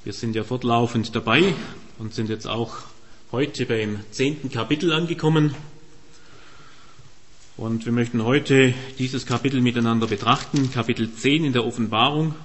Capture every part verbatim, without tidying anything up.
Wir sind ja fortlaufend dabei und sind jetzt auch heute beim zehnten Kapitel angekommen. Und wir möchten heute dieses Kapitel miteinander betrachten, Kapitel zehn in der Offenbarung.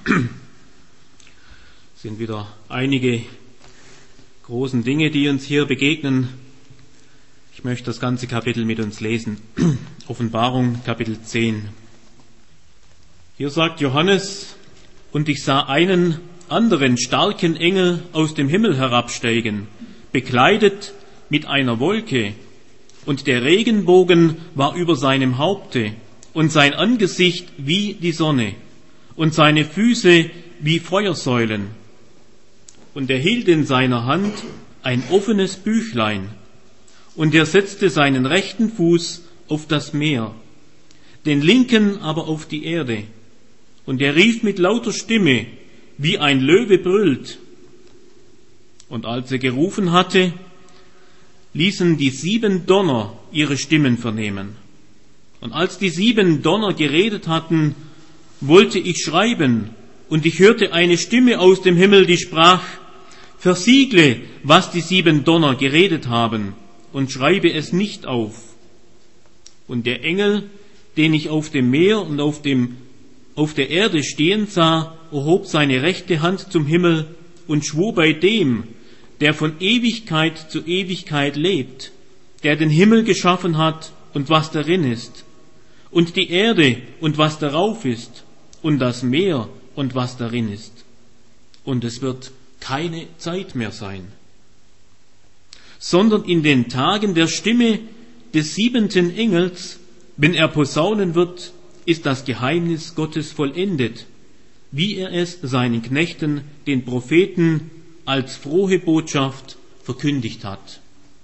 Es sind wieder einige großen Dinge, die uns hier begegnen. Ich möchte das ganze Kapitel mit uns lesen. Offenbarung, Kapitel zehn. Hier sagt Johannes: Und ich sah einen anderen starken Engel aus dem Himmel herabsteigen, bekleidet mit einer Wolke, und der Regenbogen war über seinem Haupte, und sein Angesicht wie die Sonne, und seine Füße wie Feuersäulen. Und er hielt in seiner Hand ein offenes Büchlein, und er setzte seinen rechten Fuß auf das Meer, den linken aber auf die Erde. Und er rief mit lauter Stimme, wie ein Löwe brüllt. Und als er gerufen hatte, ließen die sieben Donner ihre Stimmen vernehmen. Und als die sieben Donner geredet hatten, wollte ich schreiben, und ich hörte eine Stimme aus dem Himmel, die sprach: Versiegle, was die sieben Donner geredet haben, und schreibe es nicht auf. Und der Engel, den ich auf dem Meer und auf dem auf der Erde stehen sah, erhob seine rechte Hand zum Himmel und schwor bei dem, der von Ewigkeit zu Ewigkeit lebt, der den Himmel geschaffen hat und was darin ist, und die Erde und was darauf ist, und das Meer und was darin ist. Und es wird keine Zeit mehr sein, sondern in den Tagen der Stimme des siebenten Engels, wenn er posaunen wird, ist das Geheimnis Gottes vollendet, wie er es seinen Knechten, den Propheten, als frohe Botschaft verkündigt hat.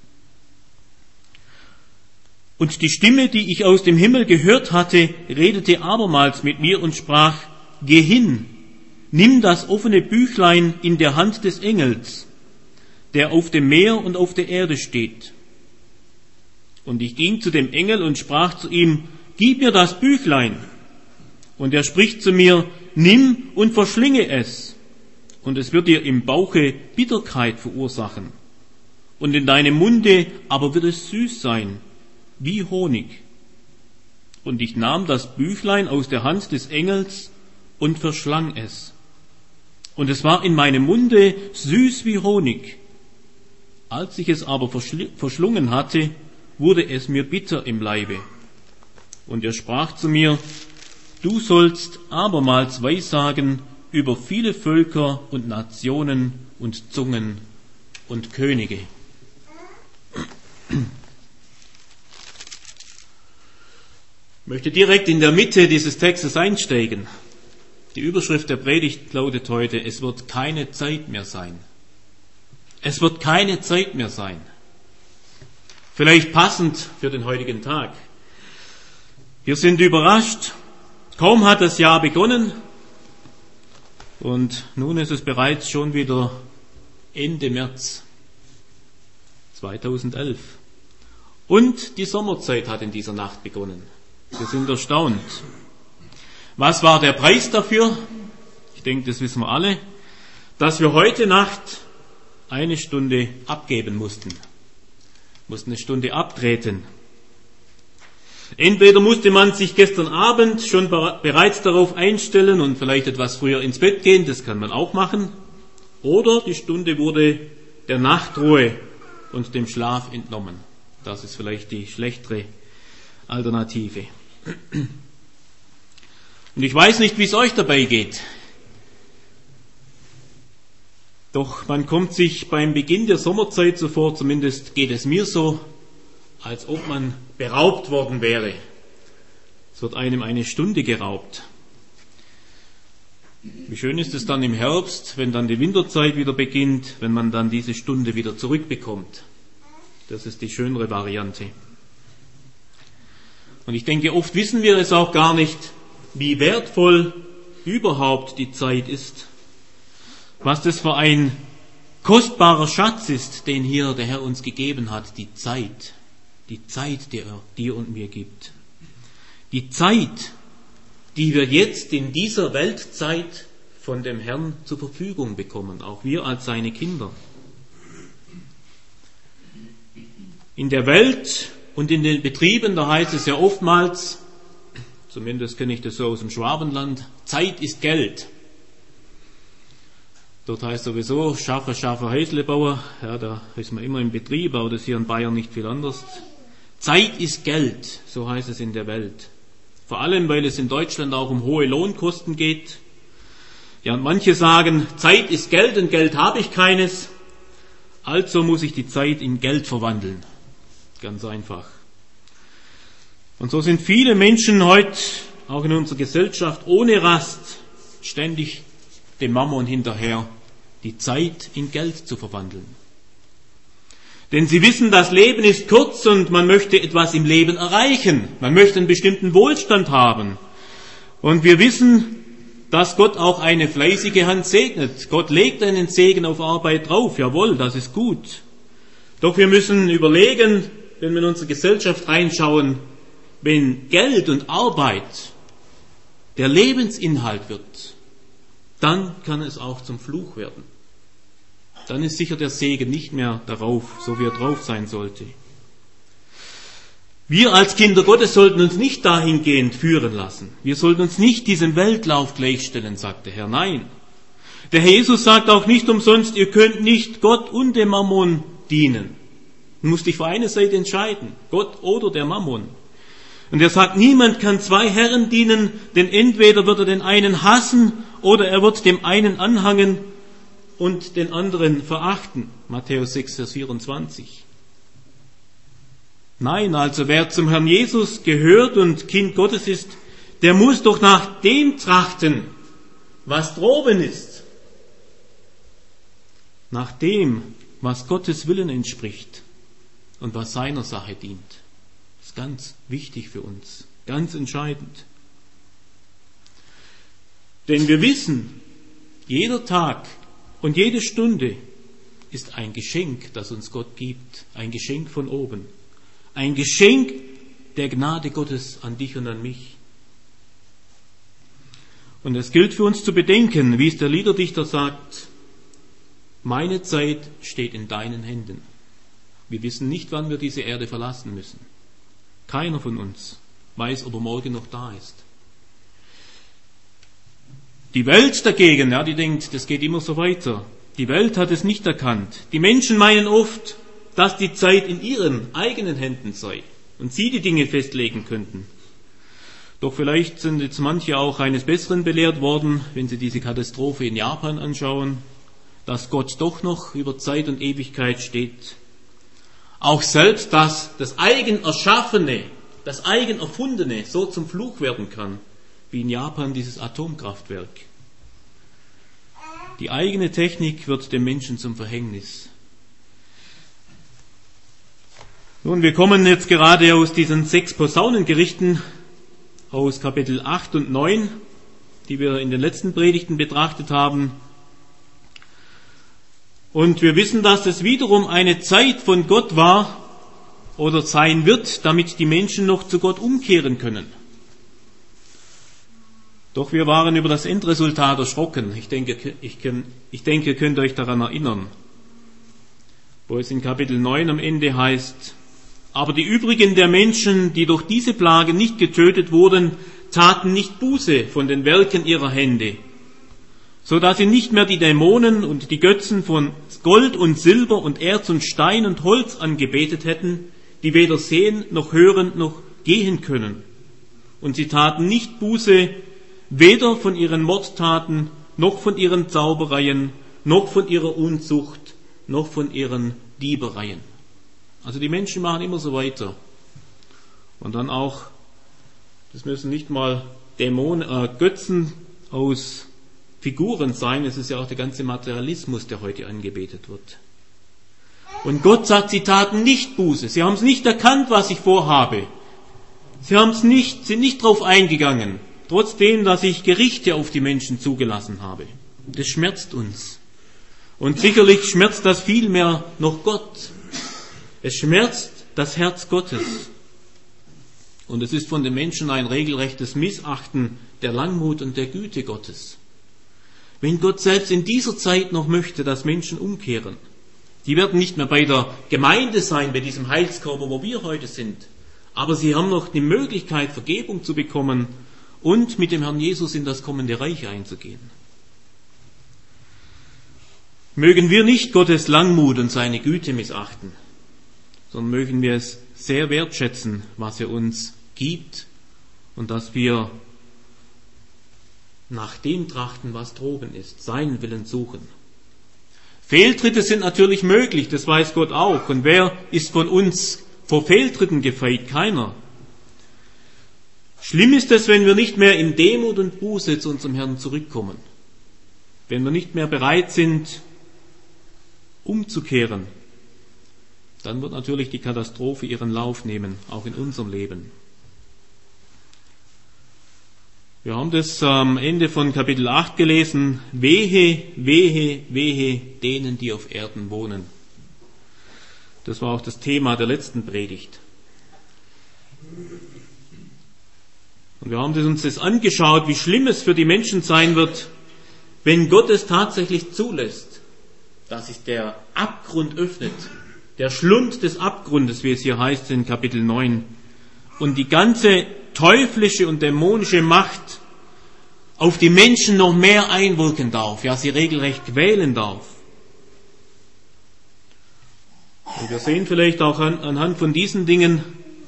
Und die Stimme, die ich aus dem Himmel gehört hatte, redete abermals mit mir und sprach: Geh hin, nimm das offene Büchlein in der Hand des Engels, der auf dem Meer und auf der Erde steht. Und ich ging zu dem Engel und sprach zu ihm: Gib mir das Büchlein. Und er spricht zu mir: Nimm und verschlinge es, und es wird dir im Bauche Bitterkeit verursachen, und in deinem Munde aber wird es süß sein, wie Honig. Und ich nahm das Büchlein aus der Hand des Engels und verschlang es. Und es war in meinem Munde süß wie Honig. Als ich es aber verschl- verschlungen hatte, wurde es mir bitter im Leibe. Und er sprach zu mir: Du sollst abermals weissagen über viele Völker und Nationen und Zungen und Könige. Ich möchte direkt in der Mitte dieses Textes einsteigen. Die Überschrift der Predigt lautet heute: Es wird keine Zeit mehr sein. Es wird keine Zeit mehr sein. Vielleicht passend für den heutigen Tag. Wir sind überrascht. Kaum hat das Jahr begonnen und nun ist es bereits schon wieder Ende März zweitausendelf. Und die Sommerzeit hat in dieser Nacht begonnen. Wir sind erstaunt. Was war der Preis dafür? Ich denke, das wissen wir alle. Dass wir heute Nacht eine Stunde abgeben mussten. Mussten eine Stunde abtreten. Entweder musste man sich gestern Abend schon bereits darauf einstellen und vielleicht etwas früher ins Bett gehen, das kann man auch machen, oder die Stunde wurde der Nachtruhe und dem Schlaf entnommen. Das ist vielleicht die schlechtere Alternative. Und ich weiß nicht, wie es euch dabei geht. Doch man kommt sich beim Beginn der Sommerzeit so vor, zumindest geht es mir so, als ob man beraubt worden wäre. Es wird einem eine Stunde geraubt. Wie schön ist es dann im Herbst, wenn dann die Winterzeit wieder beginnt, wenn man dann diese Stunde wieder zurückbekommt. Das ist die schönere Variante. Und ich denke, oft wissen wir es auch gar nicht, wie wertvoll überhaupt die Zeit ist. Was das für ein kostbarer Schatz ist, den hier der Herr uns gegeben hat, die Zeit. Die Zeit, die er dir und mir gibt. Die Zeit, die wir jetzt in dieser Weltzeit von dem Herrn zur Verfügung bekommen, auch wir als seine Kinder. In der Welt und in den Betrieben, da heißt es ja oftmals, zumindest kenne ich das so aus dem Schwabenland, Zeit ist Geld. Dort heißt sowieso, Schaffer, Schaffer, Häuslebauer, ja, da ist man immer im Betrieb, aber das ist hier in Bayern nicht viel anders. Zeit ist Geld, so heißt es in der Welt. Vor allem, weil es in Deutschland auch um hohe Lohnkosten geht. Ja, und manche sagen, Zeit ist Geld und Geld habe ich keines, also muss ich die Zeit in Geld verwandeln. Ganz einfach. Und so sind viele Menschen heute, auch in unserer Gesellschaft, ohne Rast, ständig dem Mammon hinterher, die Zeit in Geld zu verwandeln. Denn sie wissen, das Leben ist kurz und man möchte etwas im Leben erreichen. Man möchte einen bestimmten Wohlstand haben. Und wir wissen, dass Gott auch eine fleißige Hand segnet. Gott legt einen Segen auf Arbeit drauf. Jawohl, das ist gut. Doch wir müssen überlegen, wenn wir in unsere Gesellschaft reinschauen, wenn Geld und Arbeit der Lebensinhalt wird, dann kann es auch zum Fluch werden. Dann ist sicher der Segen nicht mehr darauf, so wie er drauf sein sollte. Wir als Kinder Gottes sollten uns nicht dahingehend führen lassen. Wir sollten uns nicht diesem Weltlauf gleichstellen, sagt der Herr. Nein. Der Herr Jesus sagt auch nicht umsonst, ihr könnt nicht Gott und dem Mammon dienen. Du musst dich für eine Seite entscheiden, Gott oder der Mammon. Und er sagt, niemand kann zwei Herren dienen, denn entweder wird er den einen hassen oder er wird dem einen anhangen und den anderen verachten. Matthäus sechs, Vers vierundzwanzig. Nein, also wer zum Herrn Jesus gehört und Kind Gottes ist, der muss doch nach dem trachten, was droben ist. Nach dem, was Gottes Willen entspricht und was seiner Sache dient. Das ist ganz wichtig für uns, ganz entscheidend. Denn wir wissen, jeder Tag und jede Stunde ist ein Geschenk, das uns Gott gibt, ein Geschenk von oben, ein Geschenk der Gnade Gottes an dich und an mich. Und es gilt für uns zu bedenken, wie es der Liederdichter sagt, meine Zeit steht in deinen Händen. Wir wissen nicht, wann wir diese Erde verlassen müssen. Keiner von uns weiß, ob er morgen noch da ist. Die Welt dagegen, ja, die denkt, das geht immer so weiter. Die Welt hat es nicht erkannt. Die Menschen meinen oft, dass die Zeit in ihren eigenen Händen sei und sie die Dinge festlegen könnten. Doch vielleicht sind jetzt manche auch eines Besseren belehrt worden, wenn sie diese Katastrophe in Japan anschauen, dass Gott doch noch über Zeit und Ewigkeit steht. Auch selbst, dass das eigen Erschaffene, das eigen Erfundene so zum Fluch werden kann, wie in Japan dieses Atomkraftwerk. Die eigene Technik wird dem Menschen zum Verhängnis. Nun, wir kommen jetzt gerade aus diesen sechs Posaunengerichten aus Kapitel acht und neun, die wir in den letzten Predigten betrachtet haben. Und wir wissen, dass es wiederum eine Zeit von Gott war oder sein wird, damit die Menschen noch zu Gott umkehren können. Doch wir waren über das Endresultat erschrocken. Ich denke, ich, ich denke, ihr könnt euch daran erinnern, wo es in Kapitel neun am Ende heißt, aber die übrigen der Menschen, die durch diese Plage nicht getötet wurden, taten nicht Buße von den Werken ihrer Hände, so dass sie nicht mehr die Dämonen und die Götzen von Gold und Silber und Erz und Stein und Holz angebetet hätten, die weder sehen noch hören noch gehen können. Und sie taten nicht Buße, weder von ihren Mordtaten, noch von ihren Zaubereien, noch von ihrer Unzucht, noch von ihren Diebereien. Also die Menschen machen immer so weiter. Und dann auch, das müssen nicht mal Dämonen, äh, Götzen aus Figuren sein, es ist ja auch der ganze Materialismus, der heute angebetet wird. Und Gott sagt, sie taten nicht Buße, sie haben es nicht erkannt, was ich vorhabe. Sie haben es nicht, sind nicht drauf eingegangen, trotzdem, dass ich Gerichte auf die Menschen zugelassen habe. Das schmerzt uns. Und sicherlich schmerzt das viel mehr noch Gott. Es schmerzt das Herz Gottes. Und es ist von den Menschen ein regelrechtes Missachten der Langmut und der Güte Gottes. wenn Gott selbst in dieser Zeit noch möchte, dass Menschen umkehren. Die werden nicht mehr bei der Gemeinde sein, bei diesem Heilskörper, wo wir heute sind. Aber sie haben noch die Möglichkeit, Vergebung zu bekommen und mit dem Herrn Jesus in das kommende Reich einzugehen. Mögen wir nicht Gottes Langmut und seine Güte missachten, sondern mögen wir es sehr wertschätzen, was er uns gibt und dass wir nach dem trachten, was droben ist, seinen Willen suchen. Fehltritte sind natürlich möglich, das weiß Gott auch. Und wer ist von uns vor Fehltritten gefeit? Keiner. Schlimm ist es, wenn wir nicht mehr in Demut und Buße zu unserem Herrn zurückkommen. Wenn wir nicht mehr bereit sind, umzukehren, dann wird natürlich die Katastrophe ihren Lauf nehmen, auch in unserem Leben. Wir haben das am Ende von Kapitel acht gelesen. Wehe, wehe, wehe denen, die auf Erden wohnen. Das war auch das Thema der letzten Predigt. Und wir haben uns das angeschaut, wie schlimm es für die Menschen sein wird, wenn Gott es tatsächlich zulässt, dass sich der Abgrund öffnet, der Schlund des Abgrundes, wie es hier heißt in Kapitel neun, und die ganze teuflische und dämonische Macht auf die Menschen noch mehr einwirken darf, ja, sie regelrecht quälen darf. Und wir sehen vielleicht auch an, anhand von diesen Dingen,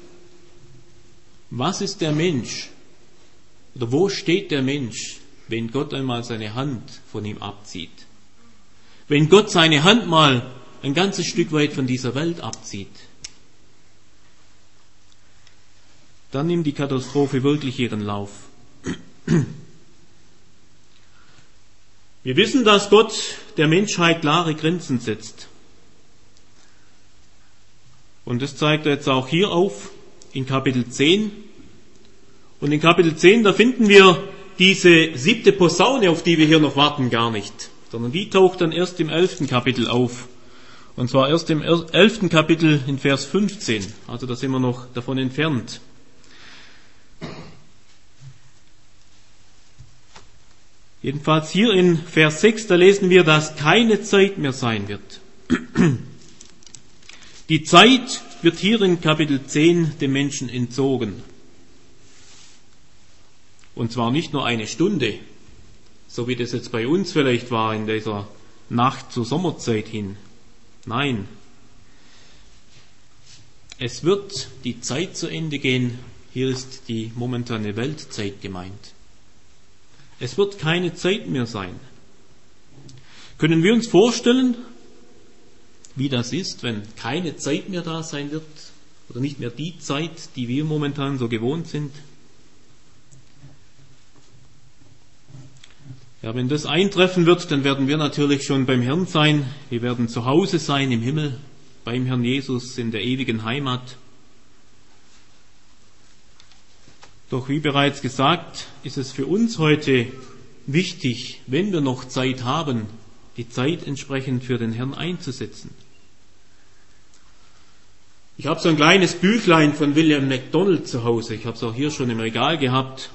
was ist der Mensch? Oder wo steht der Mensch, wenn Gott einmal seine Hand von ihm abzieht? Wenn Gott seine Hand mal ein ganzes Stück weit von dieser Welt abzieht, dann nimmt die Katastrophe wirklich ihren Lauf. Wir wissen, dass Gott der Menschheit klare Grenzen setzt. Und das zeigt er jetzt auch hier auf in Kapitel zehn. Und in Kapitel zehn, da finden wir diese siebte Posaune, auf die wir hier noch warten, gar nicht. Sondern die taucht dann erst im elften Kapitel auf. Und zwar erst im elften Kapitel in Vers fünfzehn. Also da sind wir noch davon entfernt. Jedenfalls hier in Vers sechs, da lesen wir, dass keine Zeit mehr sein wird. Die Zeit wird hier in Kapitel zehn dem Menschen entzogen. Und zwar nicht nur eine Stunde, so wie das jetzt bei uns vielleicht war in dieser Nacht zur Sommerzeit hin. Nein, es wird die Zeit zu Ende gehen. Hier ist die momentane Weltzeit gemeint. Es wird keine Zeit mehr sein. Können wir uns vorstellen, wie das ist, wenn keine Zeit mehr da sein wird oder nicht mehr die Zeit, die wir momentan so gewohnt sind? Ja, wenn das eintreffen wird, dann werden wir natürlich schon beim Herrn sein. Wir werden zu Hause sein im Himmel, beim Herrn Jesus in der ewigen Heimat. Doch wie bereits gesagt, ist es für uns heute wichtig, wenn wir noch Zeit haben, die Zeit entsprechend für den Herrn einzusetzen. Ich habe so ein kleines Büchlein von William MacDonald zu Hause. Ich habe es auch hier schon im Regal gehabt.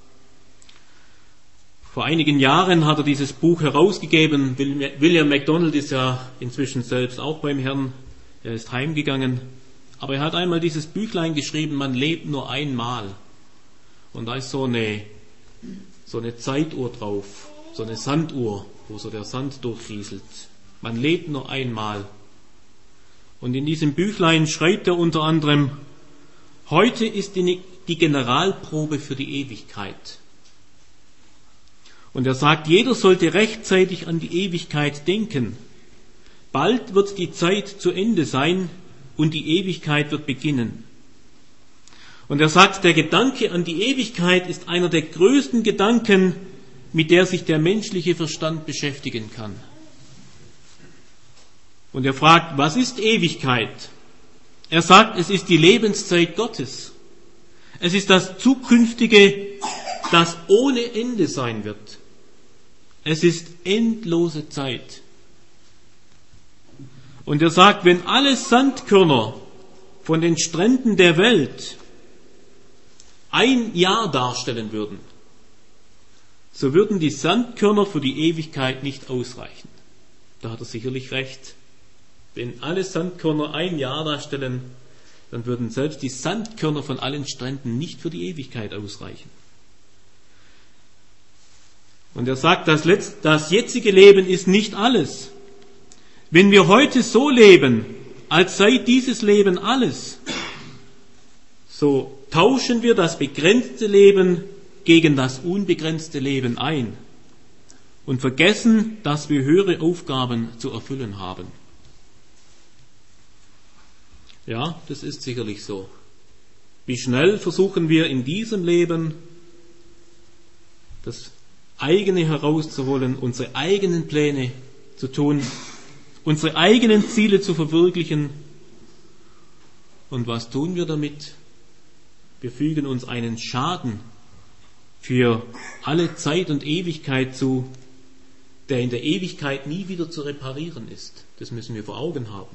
Vor einigen Jahren hat er dieses Buch herausgegeben. William MacDonald ist ja inzwischen selbst auch beim Herrn. Er ist heimgegangen. Aber er hat einmal dieses Büchlein geschrieben, man lebt nur einmal. Und da ist so eine, so eine Zeituhr drauf, so eine Sanduhr, wo so der Sand durchrieselt. Man lebt nur einmal. Und in diesem Büchlein schreibt er unter anderem, heute ist die, die Generalprobe für die Ewigkeit. Und er sagt, jeder sollte rechtzeitig an die Ewigkeit denken. Bald wird die Zeit zu Ende sein und die Ewigkeit wird beginnen. Und er sagt, der Gedanke an die Ewigkeit ist einer der größten Gedanken, mit der sich der menschliche Verstand beschäftigen kann. Und er fragt, was ist Ewigkeit? Er sagt, es ist die Lebenszeit Gottes. Es ist das Zukünftige, das ohne Ende sein wird. Es ist endlose Zeit. Und er sagt, wenn alle Sandkörner von den Stränden der Welt ein Jahr darstellen würden, so würden die Sandkörner für die Ewigkeit nicht ausreichen. Da hat er sicherlich recht. Wenn alle Sandkörner ein Jahr darstellen, dann würden selbst die Sandkörner von allen Stränden nicht für die Ewigkeit ausreichen. Und er sagt, das, Letz-, das jetzige Leben ist nicht alles. Wenn wir heute so leben, als sei dieses Leben alles, so tauschen wir das begrenzte Leben gegen das unbegrenzte Leben ein und vergessen, dass wir höhere Aufgaben zu erfüllen haben. Ja, das ist sicherlich so. Wie schnell versuchen wir in diesem Leben, das eigene herauszuholen, unsere eigenen Pläne zu tun, unsere eigenen Ziele zu verwirklichen. Und was tun wir damit? Wir fügen uns einen Schaden für alle Zeit und Ewigkeit zu, der in der Ewigkeit nie wieder zu reparieren ist. Das müssen wir vor Augen haben.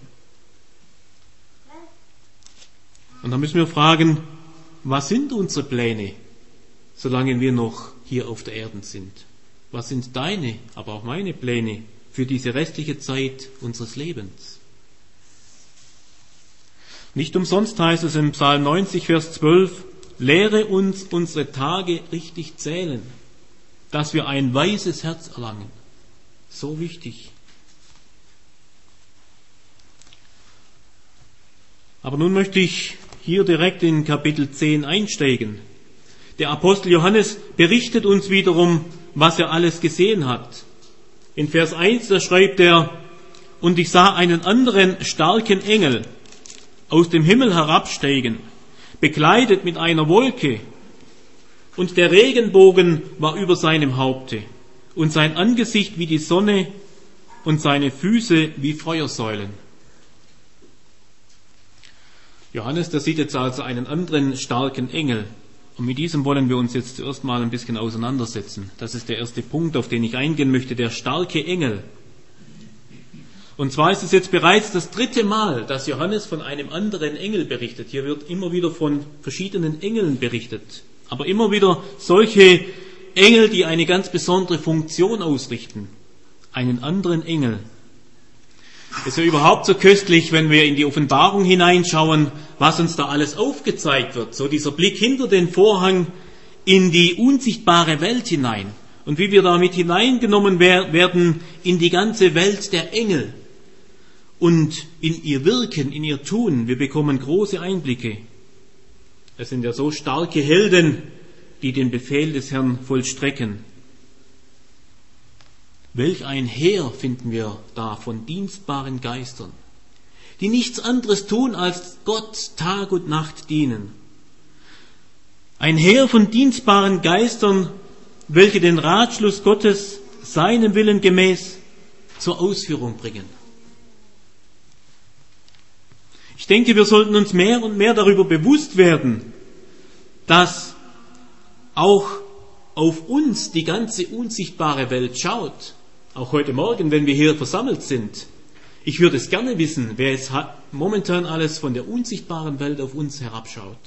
Und dann müssen wir fragen, was sind unsere Pläne, solange wir noch hier auf der Erde sind? Was sind deine, aber auch meine Pläne für diese restliche Zeit unseres Lebens? Nicht umsonst heißt es im Psalm neunzig, Vers zwölf, lehre uns unsere Tage richtig zählen, dass wir ein weises Herz erlangen. So wichtig. Aber nun möchte ich hier direkt in Kapitel zehn einsteigen. Der Apostel Johannes berichtet uns wiederum, was er alles gesehen hat. In Vers eins, da schreibt er, und ich sah einen anderen starken Engel aus dem Himmel herabsteigen, bekleidet mit einer Wolke, und der Regenbogen war über seinem Haupte, und sein Angesicht wie die Sonne und seine Füße wie Feuersäulen. Johannes, der sieht jetzt also einen anderen starken Engel. Und mit diesem wollen wir uns jetzt zuerst mal ein bisschen auseinandersetzen. Das ist der erste Punkt, auf den ich eingehen möchte, der starke Engel. Und zwar ist es jetzt bereits das dritte Mal, dass Johannes von einem anderen Engel berichtet. Hier wird immer wieder von verschiedenen Engeln berichtet. Aber immer wieder solche Engel, die eine ganz besondere Funktion ausrichten. Einen anderen Engel. Es ist ja überhaupt so köstlich, wenn wir in die Offenbarung hineinschauen, was uns da alles aufgezeigt wird. So dieser Blick hinter den Vorhang in die unsichtbare Welt hinein. Und wie wir damit hineingenommen werden in die ganze Welt der Engel. Und in ihr Wirken, in ihr Tun. Wir bekommen große Einblicke. Es sind ja so starke Helden, die den Befehl des Herrn vollstrecken. Welch ein Heer finden wir da von dienstbaren Geistern, die nichts anderes tun, als Gott Tag und Nacht dienen. Ein Heer von dienstbaren Geistern, welche den Ratschluss Gottes seinem Willen gemäß zur Ausführung bringen. Ich denke, wir sollten uns mehr und mehr darüber bewusst werden, dass auch auf uns die ganze unsichtbare Welt schaut. Auch heute Morgen, wenn wir hier versammelt sind. Ich würde es gerne wissen, wer es momentan alles von der unsichtbaren Welt auf uns herabschaut.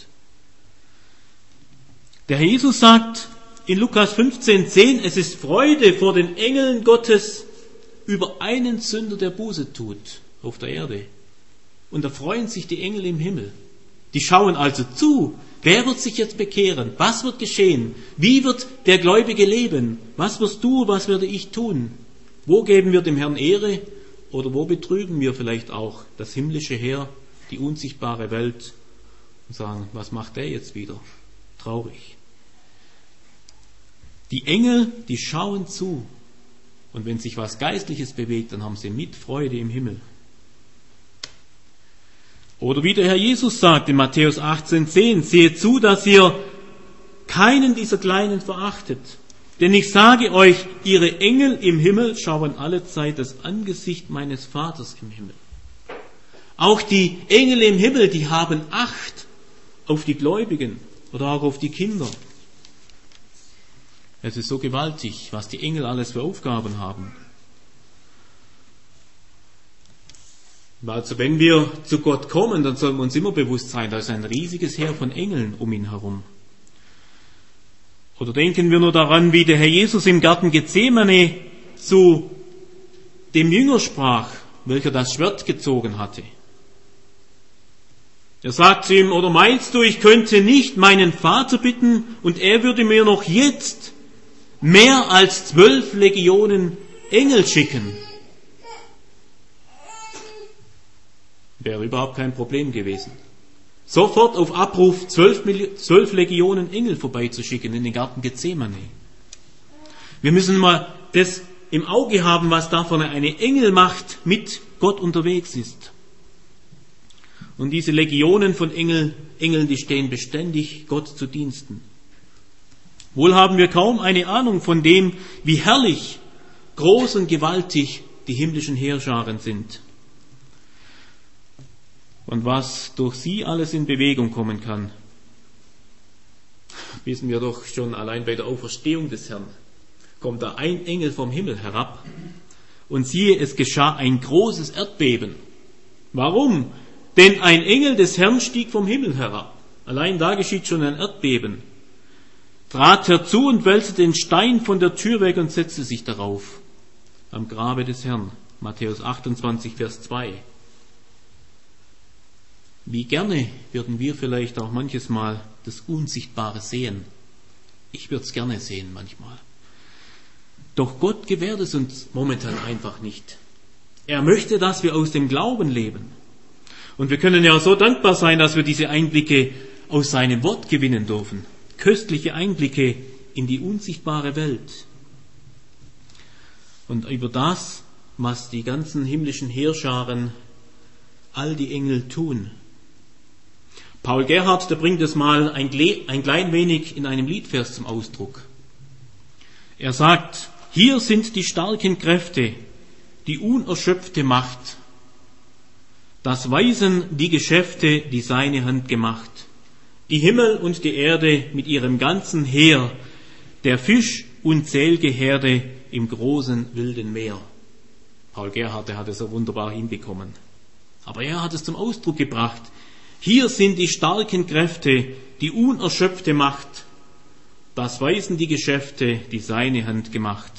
Der Herr Jesus sagt in Lukas fünfzehn zehn, es ist Freude vor den Engeln Gottes über einen Sünder, der Buße tut auf der Erde. Und da freuen sich die Engel im Himmel. Die schauen also zu. Wer wird sich jetzt bekehren? Was wird geschehen? Wie wird der Gläubige leben? Was wirst du, was werde ich tun? Wo geben wir dem Herrn Ehre oder wo betrügen wir vielleicht auch das himmlische Heer, die unsichtbare Welt und sagen, was macht der jetzt wieder? Traurig. Die Engel, die schauen zu und wenn sich was Geistliches bewegt, dann haben sie mit Freude im Himmel. Oder wie der Herr Jesus sagt in Matthäus achtzehn zehn, seht zu, dass ihr keinen dieser Kleinen verachtet. Denn ich sage euch, ihre Engel im Himmel schauen allezeit das Angesicht meines Vaters im Himmel. Auch die Engel im Himmel, die haben Acht auf die Gläubigen oder auch auf die Kinder. Es ist so gewaltig, was die Engel alles für Aufgaben haben. Also wenn wir zu Gott kommen, dann sollen wir uns immer bewusst sein, da ist ein riesiges Heer von Engeln um ihn herum. Oder denken wir nur daran, wie der Herr Jesus im Garten Gethsemane zu dem Jünger sprach, welcher das Schwert gezogen hatte. Er sagt zu ihm, oder meinst du, ich könnte nicht meinen Vater bitten und er würde mir noch jetzt mehr als zwölf Legionen Engel schicken? Wäre überhaupt kein Problem gewesen. Sofort auf Abruf zwölf, zwölf Legionen Engel vorbeizuschicken in den Garten Gethsemane. Wir müssen mal das im Auge haben, was da von eine Engelmacht mit Gott unterwegs ist. Und diese Legionen von Engel, Engeln, die stehen beständig Gott zu Diensten. Wohl haben wir kaum eine Ahnung von dem, wie herrlich, groß und gewaltig die himmlischen Heerscharen sind. Und was durch sie alles in Bewegung kommen kann, wissen wir doch schon allein bei der Auferstehung des Herrn. Kommt da ein Engel vom Himmel herab und siehe, es geschah ein großes Erdbeben. Warum? Denn ein Engel des Herrn stieg vom Himmel herab. Allein da geschieht schon ein Erdbeben. Trat herzu und wälzte den Stein von der Tür weg und setzte sich darauf. Am Grabe des Herrn. Matthäus achtundzwanzig, Vers zwei. Wie gerne würden wir vielleicht auch manches Mal das Unsichtbare sehen. Ich würde es gerne sehen manchmal. Doch Gott gewährt es uns momentan einfach nicht. Er möchte, dass wir aus dem Glauben leben. Und wir können ja so dankbar sein, dass wir diese Einblicke aus seinem Wort gewinnen dürfen. Köstliche Einblicke in die unsichtbare Welt. Und über das, was die ganzen himmlischen Heerscharen, all die Engel tun. Paul Gerhard, der bringt es mal ein, ein klein wenig in einem Liedvers zum Ausdruck. Er sagt, hier sind die starken Kräfte, die unerschöpfte Macht. Das weisen die Geschäfte, die seine Hand gemacht. Die Himmel und die Erde mit ihrem ganzen Heer, der Fisch unzählge Herde im großen wilden Meer. Paul Gerhard, der hat es so wunderbar hinbekommen. Aber er hat es zum Ausdruck gebracht. Hier sind die starken Kräfte, die unerschöpfte Macht. Das weisen die Geschäfte, die seine Hand gemacht.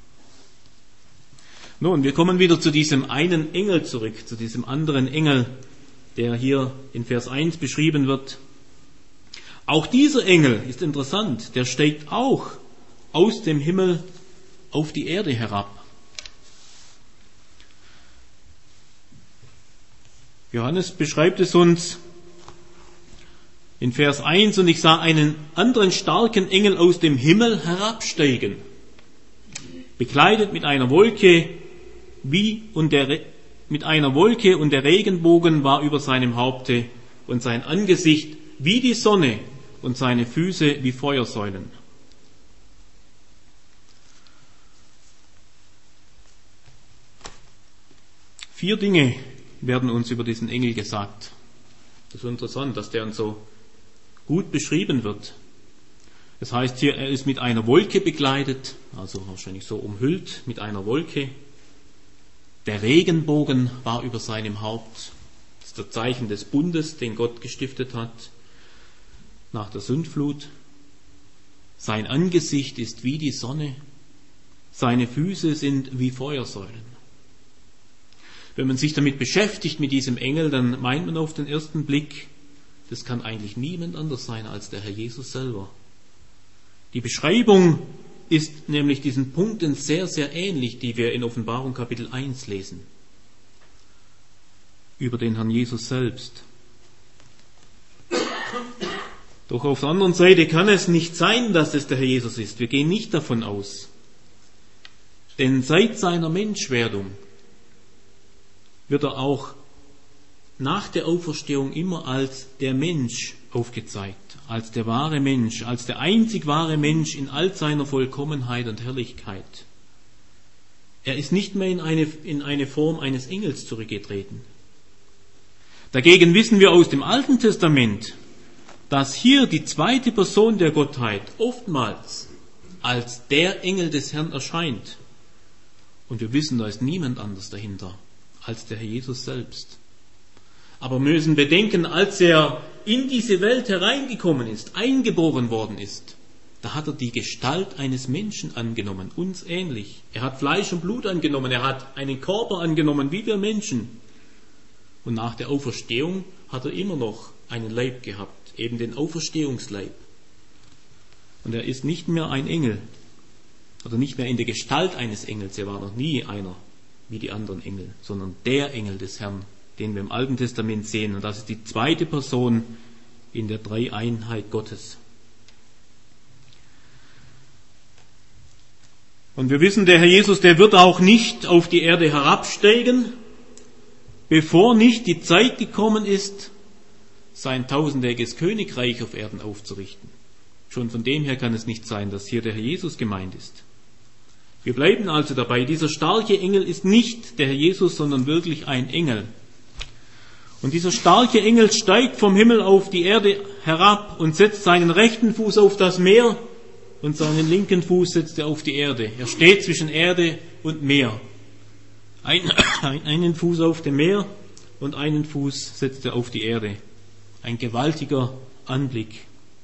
Nun, wir kommen wieder zu diesem einen Engel zurück, zu diesem anderen Engel, der hier in Vers eins beschrieben wird. Auch dieser Engel ist interessant, der steigt auch aus dem Himmel auf die Erde herab. Johannes beschreibt es uns in Vers eins, und ich sah einen anderen starken Engel aus dem Himmel herabsteigen, bekleidet mit einer Wolke, wie und der, mit einer Wolke und der Regenbogen war über seinem Haupte und sein Angesicht wie die Sonne und seine Füße wie Feuersäulen. Vier Dinge werden uns über diesen Engel gesagt. Das ist interessant, dass der uns so gut beschrieben wird. Das heißt hier, er ist mit einer Wolke bekleidet, also wahrscheinlich so umhüllt mit einer Wolke. Der Regenbogen war über seinem Haupt. Das ist das Zeichen des Bundes, den Gott gestiftet hat nach der Sündflut. Sein Angesicht ist wie die Sonne. Seine Füße sind wie Feuersäulen. Wenn man sich damit beschäftigt, mit diesem Engel, dann meint man auf den ersten Blick, das kann eigentlich niemand anders sein als der Herr Jesus selber. Die Beschreibung ist nämlich diesen Punkten sehr, sehr ähnlich, die wir in Offenbarung Kapitel eins lesen. Über den Herrn Jesus selbst. Doch auf der anderen Seite kann es nicht sein, dass es der Herr Jesus ist. Wir gehen nicht davon aus. Denn seit seiner Menschwerdung wird er auch nach der Auferstehung immer als der Mensch aufgezeigt, als der wahre Mensch, als der einzig wahre Mensch in all seiner Vollkommenheit und Herrlichkeit. Er ist nicht mehr in eine, in eine Form eines Engels zurückgetreten. Dagegen wissen wir aus dem Alten Testament, dass hier die zweite Person der Gottheit oftmals als der Engel des Herrn erscheint. Und wir wissen, da ist niemand anders dahinter als der Herr Jesus selbst. Aber wir müssen bedenken, als er in diese Welt hereingekommen ist, eingeboren worden ist, da hat er die Gestalt eines Menschen angenommen, uns ähnlich. Er hat Fleisch und Blut angenommen, er hat einen Körper angenommen, wie wir Menschen. Und nach der Auferstehung hat er immer noch einen Leib gehabt, eben den Auferstehungsleib. Und er ist nicht mehr ein Engel, oder nicht mehr in der Gestalt eines Engels, er war noch nie einer wie die anderen Engel, sondern der Engel des Herrn, den wir im Alten Testament sehen. Und das ist die zweite Person in der Dreieinheit Gottes. Und wir wissen, der Herr Jesus, der wird auch nicht auf die Erde herabsteigen, bevor nicht die Zeit gekommen ist, sein tausendjähriges Königreich auf Erden aufzurichten. Schon von dem her kann es nicht sein, dass hier der Herr Jesus gemeint ist. Wir bleiben also dabei, dieser starke Engel ist nicht der Herr Jesus, sondern wirklich ein Engel. Und dieser starke Engel steigt vom Himmel auf die Erde herab und setzt seinen rechten Fuß auf das Meer und seinen linken Fuß setzt er auf die Erde. Er steht zwischen Erde und Meer. Ein, einen Fuß auf dem Meer und einen Fuß setzt er auf die Erde. Ein gewaltiger Anblick.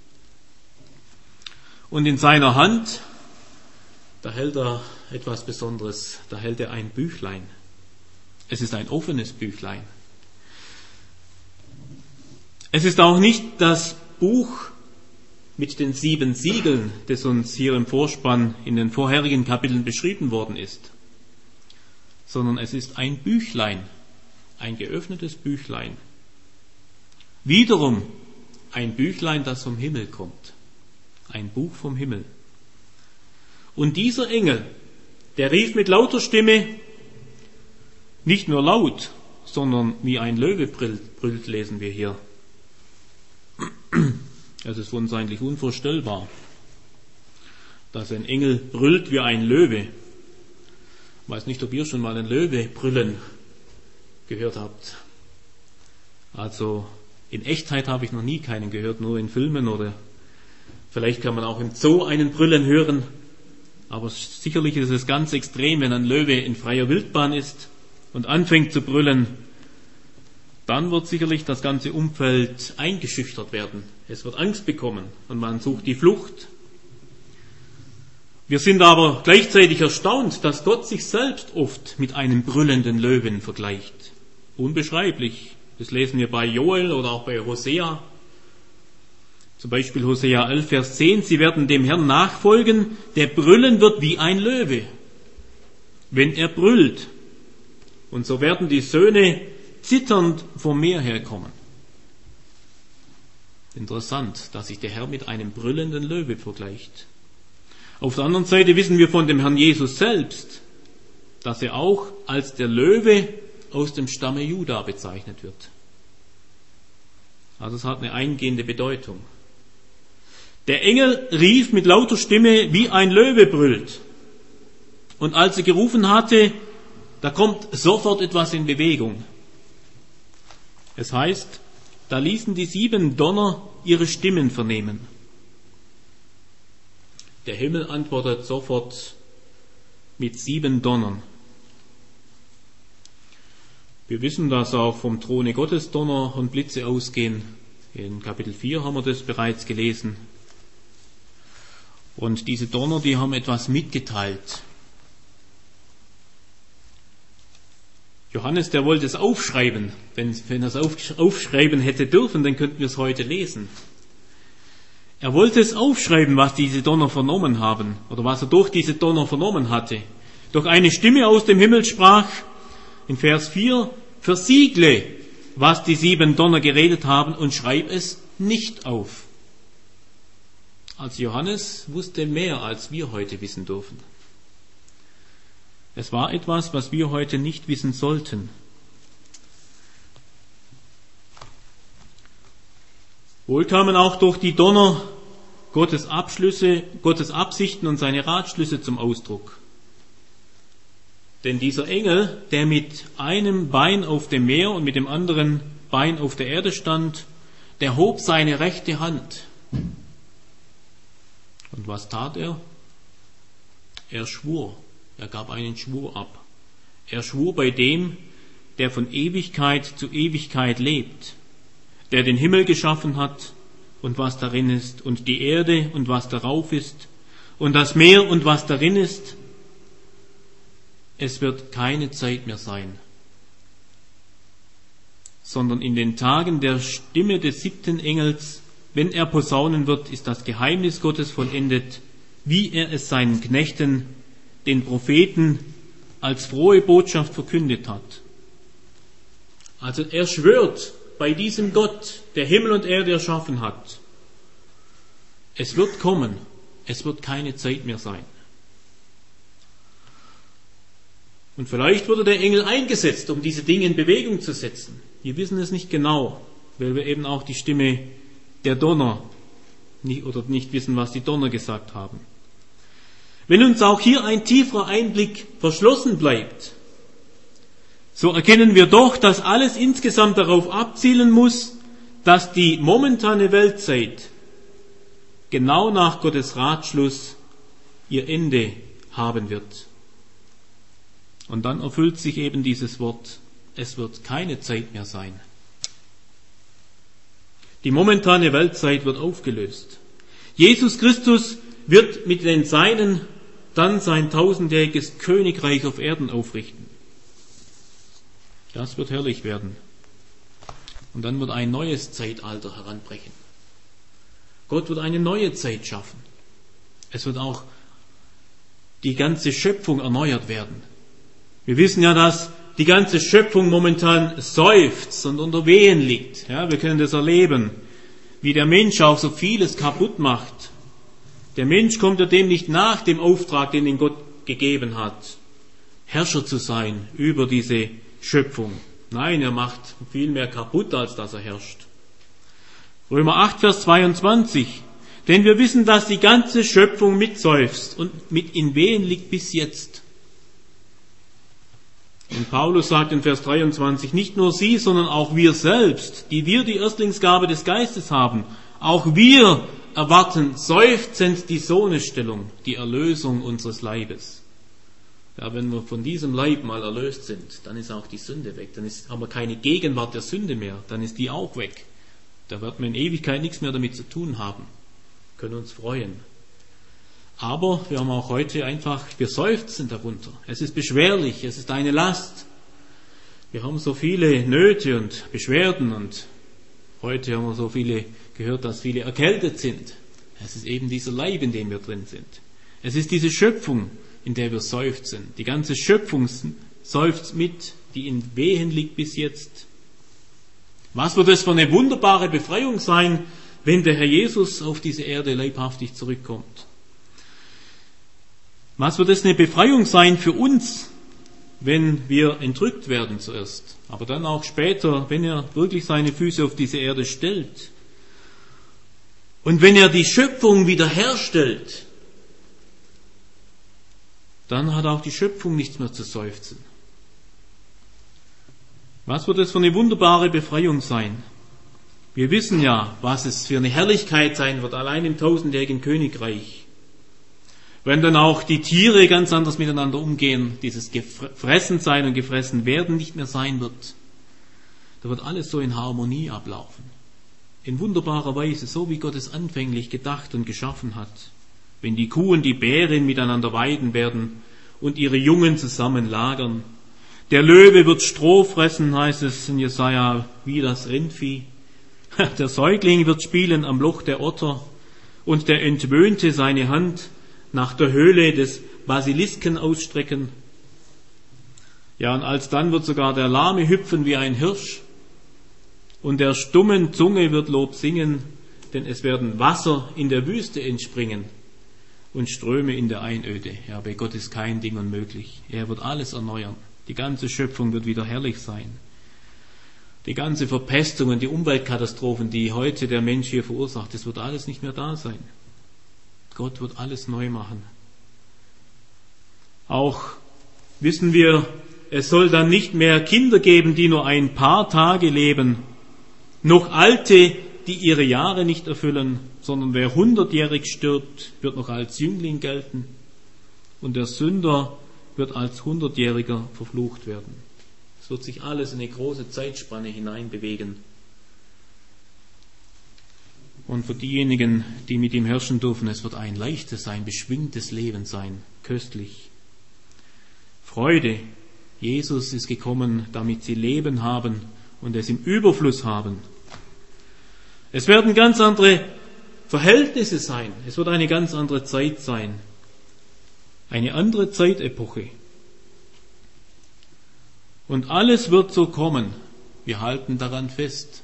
Und in seiner Hand, da hält er etwas Besonderes, da hält er ein Büchlein. Es ist ein offenes Büchlein. Es ist auch nicht das Buch mit den sieben Siegeln, das uns hier im Vorspann in den vorherigen Kapiteln beschrieben worden ist, sondern es ist ein Büchlein, ein geöffnetes Büchlein. Wiederum ein Büchlein, das vom Himmel kommt. Ein Buch vom Himmel. Und dieser Engel, der rief mit lauter Stimme, nicht nur laut, sondern wie ein Löwe brüllt, brüllt lesen wir hier. Es ist für uns eigentlich unvorstellbar, dass ein Engel brüllt wie ein Löwe. Ich weiß nicht, ob ihr schon mal einen Löwe brüllen gehört habt. Also in Echtheit habe ich noch nie keinen gehört, nur in Filmen oder vielleicht kann man auch im Zoo einen brüllen hören. Aber sicherlich ist es ganz extrem, wenn ein Löwe in freier Wildbahn ist und anfängt zu brüllen. Dann wird sicherlich das ganze Umfeld eingeschüchtert werden. Es wird Angst bekommen und man sucht die Flucht. Wir sind aber gleichzeitig erstaunt, dass Gott sich selbst oft mit einem brüllenden Löwen vergleicht. Unbeschreiblich. Das lesen wir bei Joel oder auch bei Hosea. Zum Beispiel Hosea elf, Vers zehn. Sie werden dem Herrn nachfolgen, der brüllen wird wie ein Löwe, wenn er brüllt. Und so werden die Söhne zitternd vom Meer herkommen. Interessant, dass sich der Herr mit einem brüllenden Löwe vergleicht. Auf der anderen Seite wissen wir von dem Herrn Jesus selbst, dass er auch als der Löwe aus dem Stamme Juda bezeichnet wird. Also es hat eine eingehende Bedeutung. Der Engel rief mit lauter Stimme, wie ein Löwe brüllt. Und als er gerufen hatte, da kommt sofort etwas in Bewegung. Es heißt, da ließen die sieben Donner ihre Stimmen vernehmen. Der Himmel antwortet sofort mit sieben Donnern. Wir wissen, dass auch vom Throne Gottes Donner und Blitze ausgehen. In Kapitel vier haben wir das bereits gelesen. Und diese Donner, die haben etwas mitgeteilt. Johannes, der wollte es aufschreiben. Wenn, wenn er es auf, aufschreiben hätte dürfen, dann könnten wir es heute lesen. Er wollte es aufschreiben, was diese Donner vernommen haben, oder was er durch diese Donner vernommen hatte. Doch eine Stimme aus dem Himmel sprach, in Vers vier, versiegle, was die sieben Donner geredet haben und schreib es nicht auf. Also Johannes wusste mehr, als wir heute wissen dürfen. Es war etwas, was wir heute nicht wissen sollten. Wohl kamen auch durch die Donner Gottes Abschlüsse, Gottes Absichten und seine Ratschlüsse zum Ausdruck. Denn dieser Engel, der mit einem Bein auf dem Meer und mit dem anderen Bein auf der Erde stand, der hob seine rechte Hand. Und was tat er? Er schwur. Er gab einen Schwur ab. Er schwur bei dem, der von Ewigkeit zu Ewigkeit lebt, der den Himmel geschaffen hat und was darin ist, und die Erde und was darauf ist, und das Meer und was darin ist. Es wird keine Zeit mehr sein, sondern in den Tagen der Stimme des siebten Engels, wenn er posaunen wird, ist das Geheimnis Gottes vollendet, wie er es seinen Knechten, den Propheten, als frohe Botschaft verkündet hat. Also er schwört bei diesem Gott, der Himmel und Erde erschaffen hat, es wird kommen, es wird keine Zeit mehr sein. Und vielleicht wurde der Engel eingesetzt, um diese Dinge in Bewegung zu setzen. Wir wissen es nicht genau, weil wir eben auch die Stimme der Donner nicht, oder nicht wissen, was die Donner gesagt haben. Wenn uns auch hier ein tieferer Einblick verschlossen bleibt, so erkennen wir doch, dass alles insgesamt darauf abzielen muss, dass die momentane Weltzeit genau nach Gottes Ratschluss ihr Ende haben wird. Und dann erfüllt sich eben dieses Wort, es wird keine Zeit mehr sein. Die momentane Weltzeit wird aufgelöst. Jesus Christus wird mit den Seinen dann sein tausendjähriges Königreich auf Erden aufrichten. Das wird herrlich werden. Und dann wird ein neues Zeitalter heranbrechen. Gott wird eine neue Zeit schaffen. Es wird auch die ganze Schöpfung erneuert werden. Wir wissen ja, dass die ganze Schöpfung momentan seufzt und unter Wehen liegt. Ja, wir können das erleben, wie der Mensch auch so vieles kaputt macht. Der Mensch kommt ja dem nicht nach, dem Auftrag, den ihn Gott gegeben hat, Herrscher zu sein über diese Schöpfung. Nein, er macht viel mehr kaputt, als dass er herrscht. Römer acht, Vers zweiundzwanzig. Denn wir wissen, dass die ganze Schöpfung mitseufzt und mit in Wehen liegt bis jetzt. Und Paulus sagt in Vers dreiundzwanzig, nicht nur sie, sondern auch wir selbst, die wir die Erstlingsgabe des Geistes haben, auch wir erwarten seufzend die Sohnesstellung, die Erlösung unseres Leibes. Ja, wenn wir von diesem Leib mal erlöst sind, dann ist auch die Sünde weg. Dann ist, haben wir keine Gegenwart der Sünde mehr. Dann ist die auch weg. Da wird man in Ewigkeit nichts mehr damit zu tun haben. Wir können uns freuen. Aber wir haben auch heute einfach, wir seufzen darunter. Es ist beschwerlich, es ist eine Last. Wir haben so viele Nöte und Beschwerden und heute haben wir so viele gehört, dass viele erkältet sind. Es ist eben dieser Leib, in dem wir drin sind. Es ist diese Schöpfung, in der wir seufzen. Die ganze Schöpfung seufzt mit, die in Wehen liegt bis jetzt. Was wird es für eine wunderbare Befreiung sein, wenn der Herr Jesus auf diese Erde leibhaftig zurückkommt? Was wird es eine Befreiung sein für uns, wenn wir entrückt werden zuerst, aber dann auch später, wenn er wirklich seine Füße auf diese Erde stellt und wenn er die Schöpfung wiederherstellt, dann hat auch die Schöpfung nichts mehr zu seufzen. Was wird es für eine wunderbare Befreiung sein? Wir wissen ja, was es für eine Herrlichkeit sein wird, allein im tausendjährigen Königreich. Wenn dann auch die Tiere ganz anders miteinander umgehen, dieses gefressen sein und gefressen werden nicht mehr sein wird. Da wird alles so in Harmonie ablaufen. In wunderbarer Weise, so wie Gott es anfänglich gedacht und geschaffen hat. Wenn die Kuh und die Bärin miteinander weiden werden und ihre Jungen zusammen lagern. Der Löwe wird Stroh fressen, heißt es in Jesaja, wie das Rindvieh. Der Säugling wird spielen am Loch der Otter und der Entwöhnte seine Hand nach der Höhle des Basilisken ausstrecken. Ja, und alsdann wird sogar der Lahme hüpfen wie ein Hirsch und der stummen Zunge wird Lob singen, denn es werden Wasser in der Wüste entspringen und Ströme in der Einöde. Ja, bei Gott ist kein Ding unmöglich. Er wird alles erneuern. Die ganze Schöpfung wird wieder herrlich sein. Die ganze Verpestung und die Umweltkatastrophen, die heute der Mensch hier verursacht, das wird alles nicht mehr da sein. Gott wird alles neu machen. Auch wissen wir, es soll dann nicht mehr Kinder geben, die nur ein paar Tage leben, noch Alte, die ihre Jahre nicht erfüllen, sondern wer hundertjährig stirbt, wird noch als Jüngling gelten und der Sünder wird als Hundertjähriger verflucht werden. Es wird sich alles in eine große Zeitspanne hineinbewegen. Und für diejenigen, die mit ihm herrschen dürfen, es wird ein leichtes, ein beschwingtes Leben sein, köstlich. Freude, Jesus ist gekommen, damit sie Leben haben und es im Überfluss haben. Es werden ganz andere Verhältnisse sein, es wird eine ganz andere Zeit sein, eine andere Zeitepoche. Und alles wird so kommen, wir halten daran fest.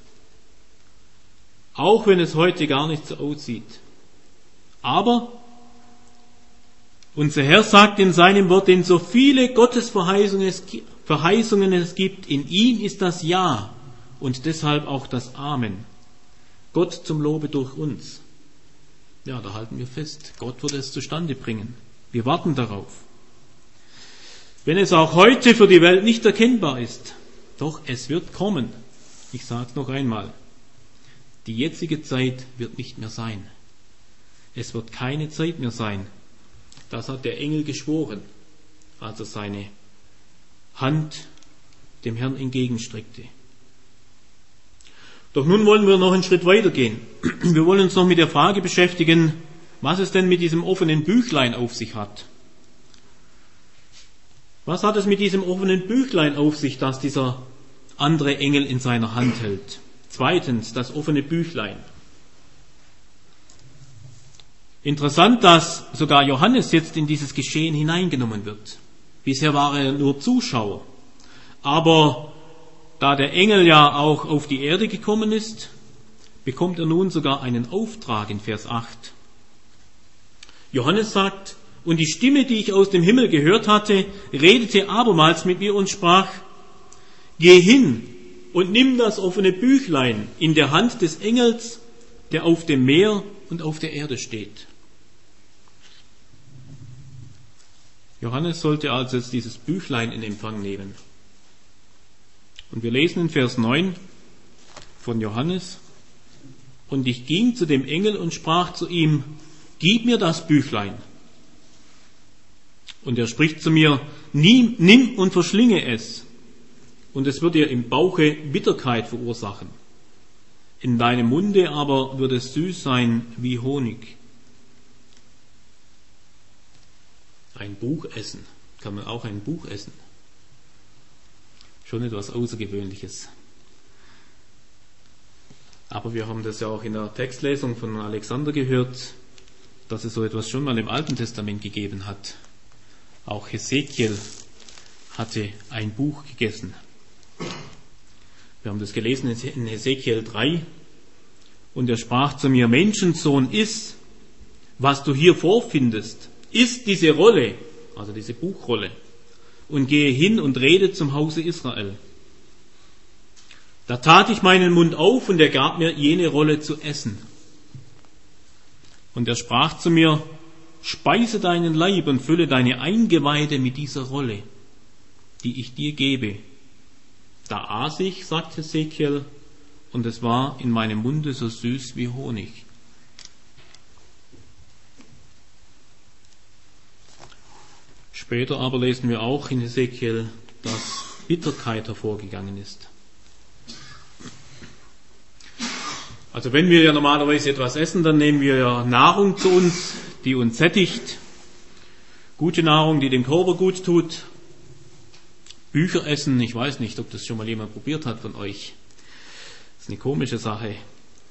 Auch wenn es heute gar nicht so aussieht. Aber unser Herr sagt in seinem Wort, denn so viele Gottesverheißungen es gibt, in ihm ist das Ja und deshalb auch das Amen. Gott zum Lobe durch uns. Ja, da halten wir fest. Gott wird es zustande bringen. Wir warten darauf. Wenn es auch heute für die Welt nicht erkennbar ist, doch es wird kommen. Ich sage es noch einmal. Die jetzige Zeit wird nicht mehr sein. Es wird keine Zeit mehr sein. Das hat der Engel geschworen, als er seine Hand dem Herrn entgegenstreckte. Doch nun wollen wir noch einen Schritt weitergehen. Wir wollen uns noch mit der Frage beschäftigen, was es denn mit diesem offenen Büchlein auf sich hat. Was hat es mit diesem offenen Büchlein auf sich, das dieser andere Engel in seiner Hand hält? Zweitens, das offene Büchlein. Interessant, dass sogar Johannes jetzt in dieses Geschehen hineingenommen wird. Bisher war er nur Zuschauer. Aber da der Engel ja auch auf die Erde gekommen ist, bekommt er nun sogar einen Auftrag in Vers acht. Johannes sagt, und die Stimme, die ich aus dem Himmel gehört hatte, redete abermals mit mir und sprach, geh hin und nimm das offene Büchlein in der Hand des Engels, der auf dem Meer und auf der Erde steht. Johannes sollte also jetzt dieses Büchlein in Empfang nehmen. Und wir lesen in Vers neun von Johannes, und ich ging zu dem Engel und sprach zu ihm, gib mir das Büchlein. Und er spricht zu mir, nimm, nimm und verschlinge es. Und es wird dir im Bauche Bitterkeit verursachen. In deinem Munde aber wird es süß sein wie Honig. Ein Buch essen. Kann man auch ein Buch essen? Schon etwas Außergewöhnliches. Aber wir haben das ja auch in der Textlesung von Alexander gehört, dass es so etwas schon mal im Alten Testament gegeben hat. Auch Hesekiel hatte ein Buch gegessen. Wir haben das gelesen in Hesekiel drei. Und er sprach zu mir, Menschensohn, iss, was du hier vorfindest. Iss diese Rolle, also diese Buchrolle, und gehe hin und rede zum Hause Israel. Da tat ich meinen Mund auf und er gab mir jene Rolle zu essen. Und er sprach zu mir, speise deinen Leib und fülle deine Eingeweide mit dieser Rolle, die ich dir gebe. Da aß ich, sagt Hesekiel, und es war in meinem Munde so süß wie Honig. Später aber lesen wir auch in Hesekiel, dass Bitterkeit hervorgegangen ist. Also wenn wir ja normalerweise etwas essen, dann nehmen wir ja Nahrung zu uns, die uns sättigt. Gute Nahrung, die dem Körper gut tut. Bücher essen, ich weiß nicht, ob das schon mal jemand probiert hat von euch. Das ist eine komische Sache. Wir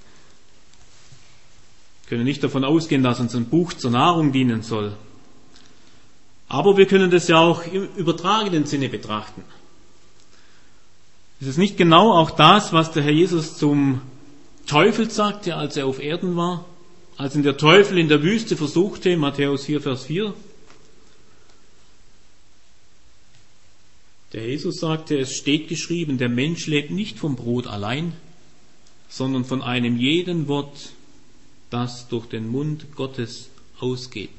können nicht davon ausgehen, dass uns ein Buch zur Nahrung dienen soll. Aber wir können das ja auch im übertragenen Sinne betrachten. Es ist nicht genau auch das, was der Herr Jesus zum Teufel sagte, als er auf Erden war, als ihn der Teufel in der Wüste versuchte, Matthäus vier, Vers vier. Der Jesus sagte, es steht geschrieben, der Mensch lebt nicht vom Brot allein, sondern von einem jeden Wort, das durch den Mund Gottes ausgeht.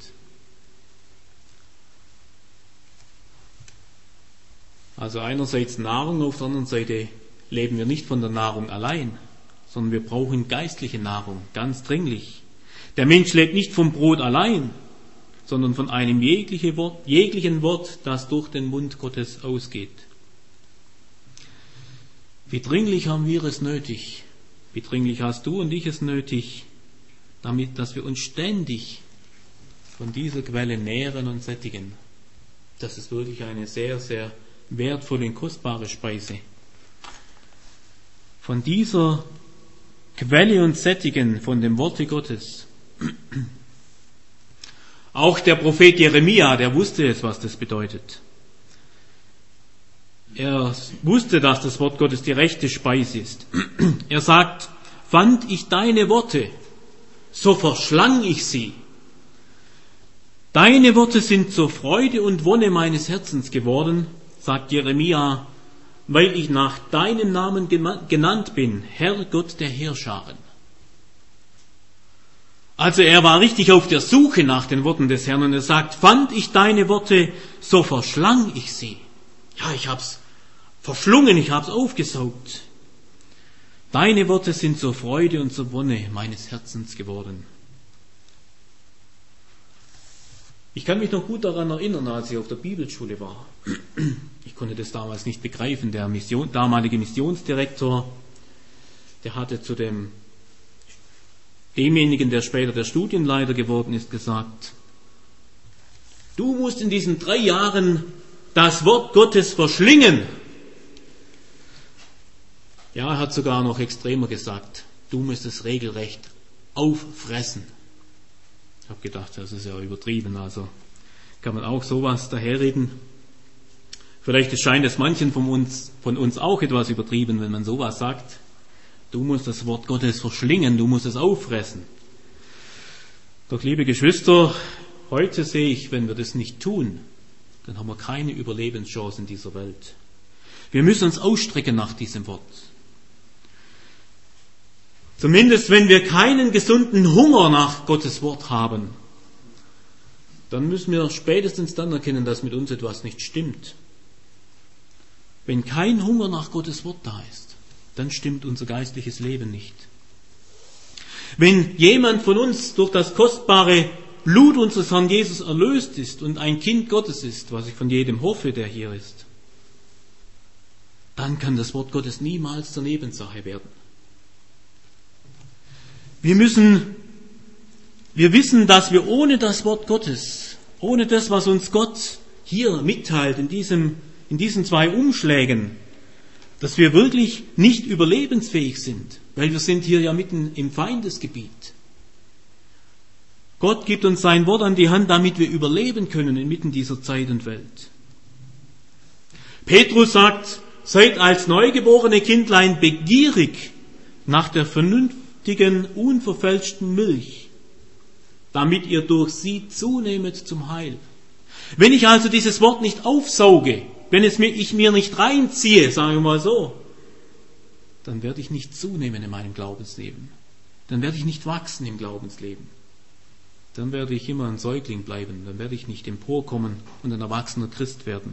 Also einerseits Nahrung, auf der anderen Seite leben wir nicht von der Nahrung allein, sondern wir brauchen geistliche Nahrung, ganz dringlich. Der Mensch lebt nicht vom Brot allein, sondern von einem jegliche Wort, jeglichen Wort, das durch den Mund Gottes ausgeht. Wie dringlich haben wir es nötig? Wie dringlich hast du und ich es nötig, damit, dass wir uns ständig von dieser Quelle nähren und sättigen. Das ist wirklich eine sehr, sehr wertvolle und kostbare Speise. Von dieser Quelle und Sättigen, von dem Worte Gottes. Auch der Prophet Jeremia, der wusste jetzt, was das bedeutet. Er wusste, dass das Wort Gottes die rechte Speise ist. Er sagt, fand ich deine Worte, so verschlang ich sie. Deine Worte sind zur Freude und Wonne meines Herzens geworden, sagt Jeremia, weil ich nach deinem Namen genannt bin, Herr Gott der Heerscharen. Also er war richtig auf der Suche nach den Worten des Herrn und er sagt, fand ich deine Worte, so verschlang ich sie. Ja, ich hab's verschlungen, ich hab's aufgesaugt. Deine Worte sind zur Freude und zur Wonne meines Herzens geworden. Ich kann mich noch gut daran erinnern, als ich auf der Bibelschule war. Ich konnte das damals nicht begreifen. Der Mission, damalige Missionsdirektor, der hatte zu dem demjenigen, der später der Studienleiter geworden ist, gesagt, du musst in diesen drei Jahren das Wort Gottes verschlingen. Ja, er hat sogar noch extremer gesagt, du musst es regelrecht auffressen. Ich habe gedacht, das ist ja übertrieben, also kann man auch sowas daherreden. Vielleicht scheint es manchen von uns, von uns auch etwas übertrieben, wenn man sowas sagt. Du musst das Wort Gottes verschlingen, du musst es auffressen. Doch liebe Geschwister, heute sehe ich, wenn wir das nicht tun, dann haben wir keine Überlebenschance in dieser Welt. Wir müssen uns ausstrecken nach diesem Wort. Zumindest wenn wir keinen gesunden Hunger nach Gottes Wort haben, dann müssen wir spätestens dann erkennen, dass mit uns etwas nicht stimmt. Wenn kein Hunger nach Gottes Wort da ist, dann stimmt unser geistliches Leben nicht. Wenn jemand von uns durch das kostbare Blut unseres Herrn Jesus erlöst ist und ein Kind Gottes ist, was ich von jedem hoffe, der hier ist, dann kann das Wort Gottes niemals zur Nebensache werden. Wir müssen, wir wissen, dass wir ohne das Wort Gottes, ohne das, was uns Gott hier mitteilt, in diesem, in diesen zwei Umschlägen, dass wir wirklich nicht überlebensfähig sind, weil wir sind hier ja mitten im Feindesgebiet. Gott gibt uns sein Wort an die Hand, damit wir überleben können inmitten dieser Zeit und Welt. Petrus sagt, seid als neugeborene Kindlein begierig nach der vernünftigen, unverfälschten Milch, damit ihr durch sie zunehmet zum Heil. Wenn ich also dieses Wort nicht aufsauge, wenn es mir, ich mir nicht reinziehe, sagen wir mal so, dann werde ich nicht zunehmen in meinem Glaubensleben. Dann werde ich nicht wachsen im Glaubensleben. Dann werde ich immer ein Säugling bleiben. Dann werde ich nicht emporkommen und ein erwachsener Christ werden.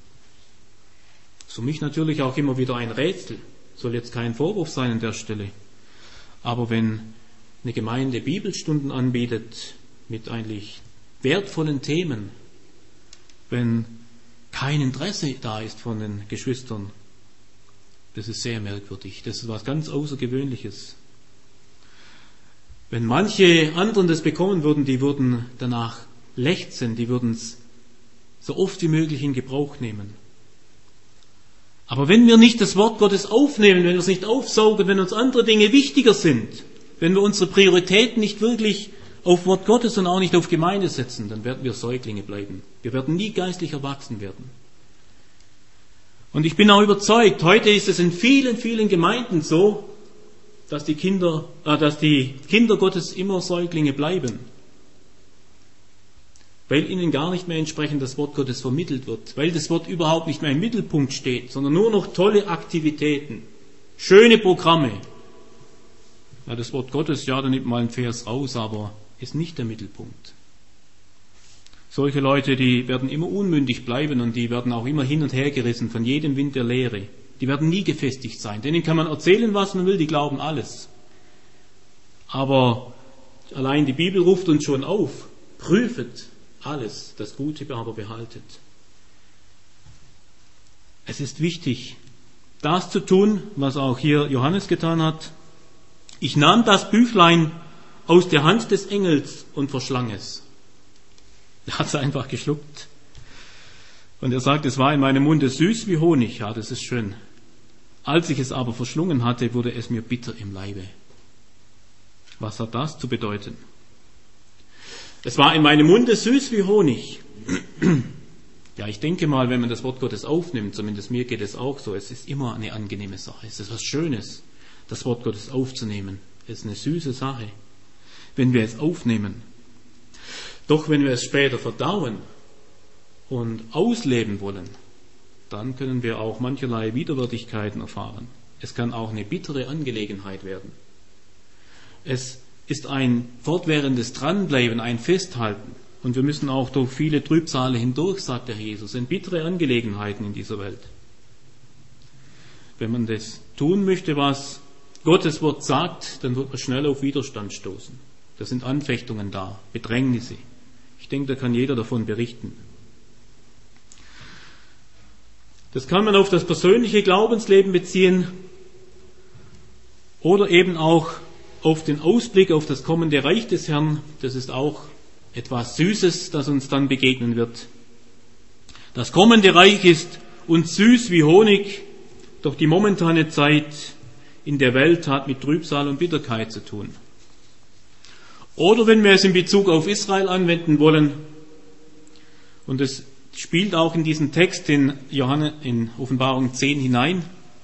Für mich natürlich auch immer wieder ein Rätsel. Soll jetzt kein Vorwurf sein an der Stelle. Aber wenn eine Gemeinde Bibelstunden anbietet mit eigentlich wertvollen Themen, wenn kein Interesse da ist von den Geschwistern, das ist sehr merkwürdig. Das ist was ganz Außergewöhnliches. Wenn manche anderen das bekommen würden, die würden danach lechzen, die würden es so oft wie möglich in Gebrauch nehmen. Aber wenn wir nicht das Wort Gottes aufnehmen, wenn wir es nicht aufsaugen, wenn uns andere Dinge wichtiger sind, wenn wir unsere Prioritäten nicht wirklich auf Wort Gottes und auch nicht auf Gemeinde setzen, dann werden wir Säuglinge bleiben. Wir werden nie geistlich erwachsen werden. Und ich bin auch überzeugt, heute ist es in vielen, vielen Gemeinden so, dass die Kinder, äh, dass die Kinder Gottes immer Säuglinge bleiben, weil ihnen gar nicht mehr entsprechend das Wort Gottes vermittelt wird, weil das Wort überhaupt nicht mehr im Mittelpunkt steht, sondern nur noch tolle Aktivitäten, schöne Programme. Ja, das Wort Gottes, ja, da nimmt mal ein Vers raus, aber ist nicht der Mittelpunkt. Solche Leute, die werden immer unmündig bleiben und die werden auch immer hin und her gerissen von jedem Wind der Lehre. Die werden nie gefestigt sein. Denen kann man erzählen, was man will, die glauben alles. Aber allein die Bibel ruft uns schon auf, prüfet alles, das Gute aber behaltet. Es ist wichtig, das zu tun, was auch hier Johannes getan hat. Ich nahm das Büchlein aus der Hand des Engels und verschlang es. Er hat es einfach geschluckt. Und er sagt, es war in meinem Munde süß wie Honig. Ja, das ist schön. Als ich es aber verschlungen hatte, wurde es mir bitter im Leibe. Was hat das zu bedeuten? Es war in meinem Munde süß wie Honig. Ja, ich denke mal, wenn man das Wort Gottes aufnimmt, zumindest mir geht es auch so, es ist immer eine angenehme Sache. Es ist was Schönes, das Wort Gottes aufzunehmen. Es ist eine süße Sache, wenn wir es aufnehmen. Doch wenn wir es später verdauen und ausleben wollen, dann können wir auch mancherlei Widerwärtigkeiten erfahren. Es kann auch eine bittere Angelegenheit werden. Es ist ein fortwährendes Dranbleiben, ein Festhalten. Und wir müssen auch durch viele Trübsale hindurch, sagt der Jesus, sind bittere Angelegenheiten in dieser Welt. Wenn man das tun möchte, was Gottes Wort sagt, dann wird man schnell auf Widerstand stoßen. Da sind Anfechtungen da, Bedrängnisse. Ich denke, da kann jeder davon berichten. Das kann man auf das persönliche Glaubensleben beziehen oder eben auch auf den Ausblick auf das kommende Reich des Herrn. Das ist auch etwas Süßes, das uns dann begegnen wird. Das kommende Reich ist uns süß wie Honig, doch die momentane Zeit in der Welt hat mit Trübsal und Bitterkeit zu tun. Oder wenn wir es in Bezug auf Israel anwenden wollen, und es spielt auch in diesen Text in, Johannes, in Offenbarung zehn hinein,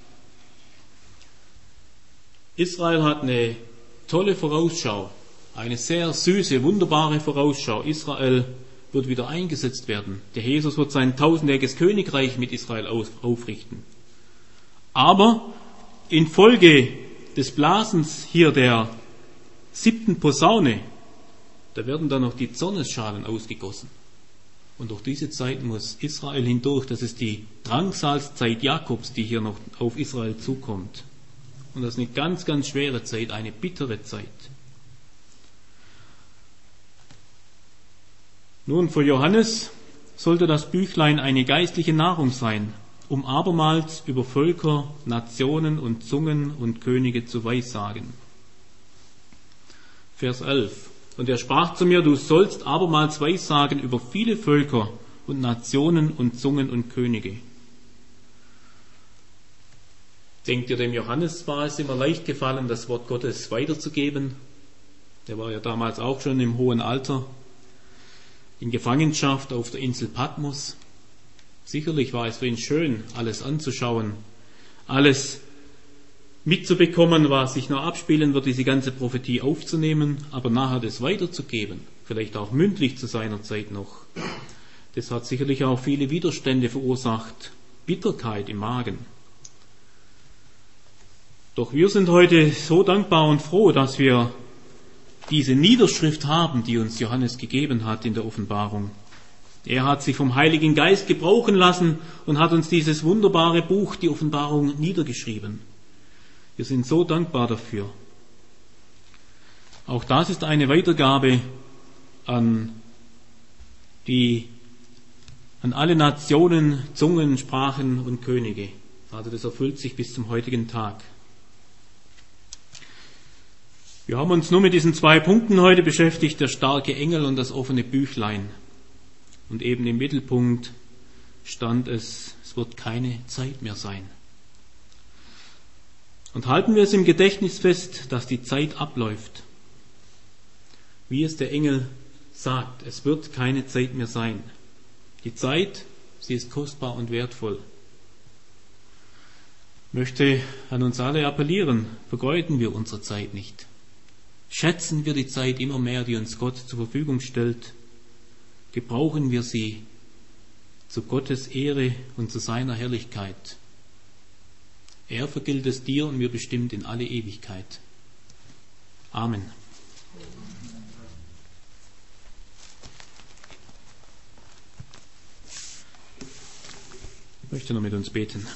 Israel hat eine tolle Vorausschau, eine sehr süße, wunderbare Vorausschau. Israel wird wieder eingesetzt werden. Der Jesus wird sein tausendjähriges Königreich mit Israel aufrichten. Aber infolge des Blasens hier der siebten Posaune, da werden dann noch die Zornesschalen ausgegossen. Und durch diese Zeit muss Israel hindurch. Das ist die Drangsalzzeit Jakobs, die hier noch auf Israel zukommt. Und das ist eine ganz, ganz schwere Zeit, eine bittere Zeit. Nun, für Johannes sollte das Büchlein eine geistliche Nahrung sein, um abermals über Völker, Nationen und Zungen und Könige zu weissagen. Vers elf. Und er sprach zu mir, du sollst abermals weissagen über viele Völker und Nationen und Zungen und Könige. Denkt ihr, dem Johannes war es immer leicht gefallen, das Wort Gottes weiterzugeben? Der war ja damals auch schon im hohen Alter, in Gefangenschaft auf der Insel Patmos. Sicherlich war es für ihn schön, alles anzuschauen, alles mitzubekommen, was sich noch abspielen wird, diese ganze Prophetie aufzunehmen, aber nachher das weiterzugeben, vielleicht auch mündlich zu seiner Zeit noch. Das hat sicherlich auch viele Widerstände verursacht, Bitterkeit im Magen. Doch wir sind heute so dankbar und froh, dass wir diese Niederschrift haben, die uns Johannes gegeben hat in der Offenbarung. Er hat sich vom Heiligen Geist gebrauchen lassen und hat uns dieses wunderbare Buch, die Offenbarung, niedergeschrieben. Wir sind so dankbar dafür. Auch das ist eine Weitergabe an die, an alle Nationen, Zungen, Sprachen und Könige. Also das erfüllt sich bis zum heutigen Tag. Wir haben uns nur mit diesen zwei Punkten heute beschäftigt, der starke Engel und das offene Büchlein. Und eben im Mittelpunkt stand es, es wird keine Zeit mehr sein. Und halten wir es im Gedächtnis fest, dass die Zeit abläuft. Wie es der Engel sagt, es wird keine Zeit mehr sein. Die Zeit, sie ist kostbar und wertvoll. Ich möchte an uns alle appellieren, vergeuden wir unsere Zeit nicht. Schätzen wir die Zeit immer mehr, die uns Gott zur Verfügung stellt. Gebrauchen wir sie zu Gottes Ehre und zu seiner Herrlichkeit. Er vergilt es dir und mir bestimmt in alle Ewigkeit. Amen. Ich möchte noch mit uns beten.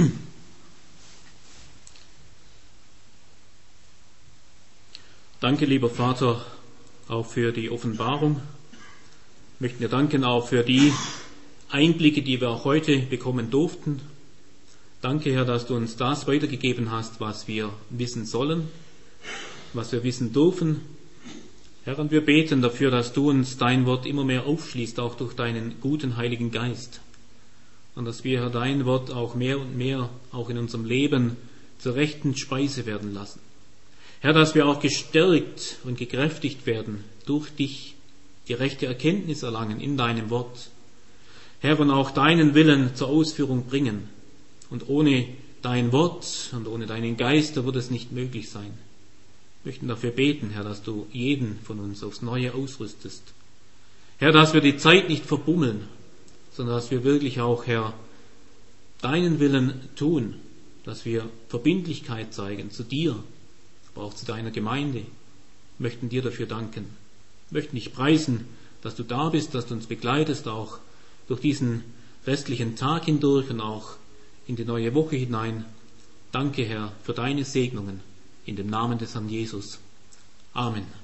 Danke, lieber Vater, auch für die Offenbarung. Wir möchten dir danken auch für die Einblicke, die wir auch heute bekommen durften. Danke, Herr, dass du uns das weitergegeben hast, was wir wissen sollen, was wir wissen dürfen. Herr, und wir beten dafür, dass du uns dein Wort immer mehr aufschließt, auch durch deinen guten Heiligen Geist. Und dass wir, Herr, dein Wort auch mehr und mehr, auch in unserem Leben, zur rechten Speise werden lassen. Herr, dass wir auch gestärkt und gekräftigt werden durch dich, die rechte Erkenntnis erlangen in deinem Wort. Herr, und auch deinen Willen zur Ausführung bringen. Und ohne dein Wort und ohne deinen Geist, da wird es nicht möglich sein. Wir möchten dafür beten, Herr, dass du jeden von uns aufs Neue ausrüstest. Herr, dass wir die Zeit nicht verbummeln, sondern dass wir wirklich auch, Herr, deinen Willen tun, dass wir Verbindlichkeit zeigen zu dir, aber auch zu deiner Gemeinde. Wir möchten dir dafür danken. Wir möchten dich preisen, dass du da bist, dass du uns begleitest, auch durch diesen restlichen Tag hindurch und auch in die neue Woche hinein. Danke, Herr, für deine Segnungen in dem Namen des Herrn Jesus. Amen.